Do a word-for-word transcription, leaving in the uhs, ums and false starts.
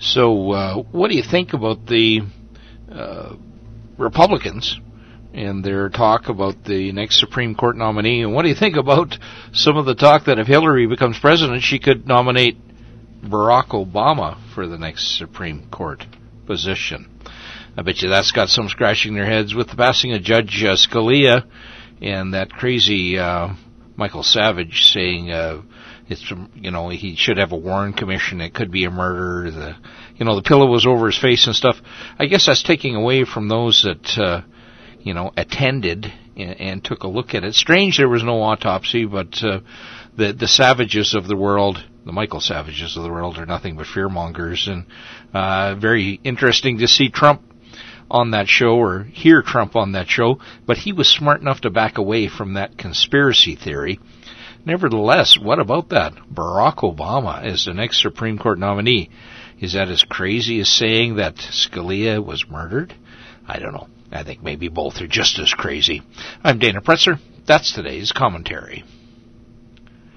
So, uh, what do you think about the uh, Republicans and their talk about the next Supreme Court nominee? And what do you think about some of the talk that if Hillary becomes president, she could nominate Barack Obama for the next Supreme Court position? I bet you that's got some scratching their heads with the passing of Judge uh, Scalia and that crazy uh, Michael Savage saying uh, it's you know he should have a Warren Commission. It could be a murder. The you know the pillow was over his face and stuff. I guess that's taking away from those that uh, you know attended and, and took a look at it. Strange there was no autopsy, but uh, the the Savages of the world. The Michael Savages of the world are nothing but fearmongers, and uh, very interesting to see Trump on that show or hear Trump on that show, but he was smart enough to back away from that conspiracy theory. Nevertheless, what about that? Barack Obama is the next Supreme Court nominee. Is that as crazy as saying that Scalia was murdered? I don't know. I think maybe both are just as crazy. I'm Dana Pretzer. That's today's commentary.